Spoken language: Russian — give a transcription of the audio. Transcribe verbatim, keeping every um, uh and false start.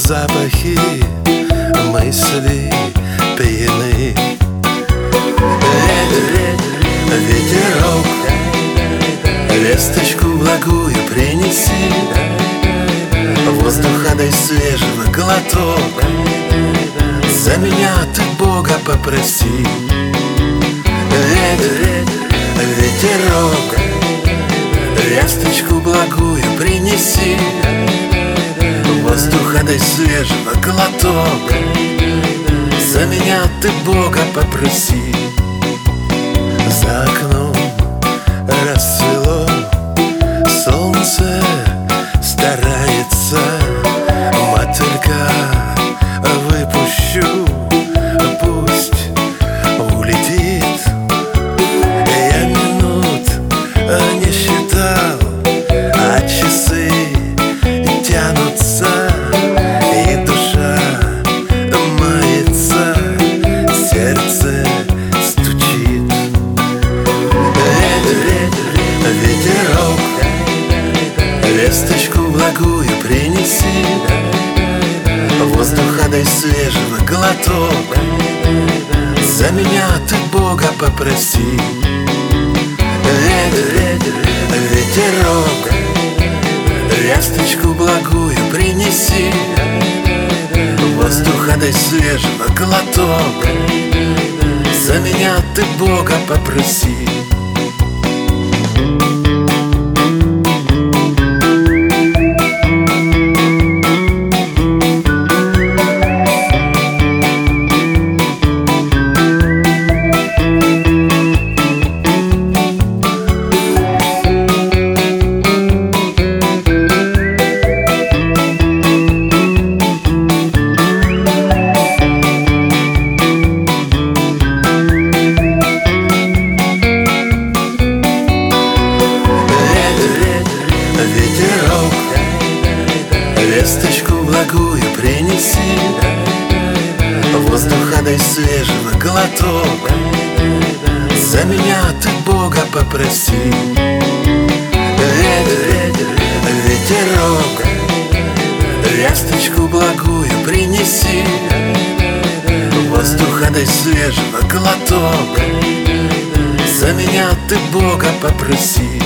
запахи, мысли пьяны. Ветерок, весточку благую принеси, воздуха дай свежего глоток, за меня ты Бога попроси. Ветерок, весточку благую принеси, воздуха дай свежего глоток, за меня ты Бога попроси. За окном рассвело, солнце старается, мотылька выпущу, пусть улетит. Я минут не считал, а часы тянутся, и душа мается, сердце стучит. Ветерок, весточку благую принеси, воздуха дай свежего глоток, за меня ты Бога попроси. Ветерок, весточку благую принеси, воздуха дай свежего глоток, за меня ты Бога попроси. Ветерок, весточку благую принеси, воздуха дай свежего глоток, за меня ты Бога попроси. Ветерок, весточку благую принеси, воздуха дай свежего глоток, за меня ты Бога попроси.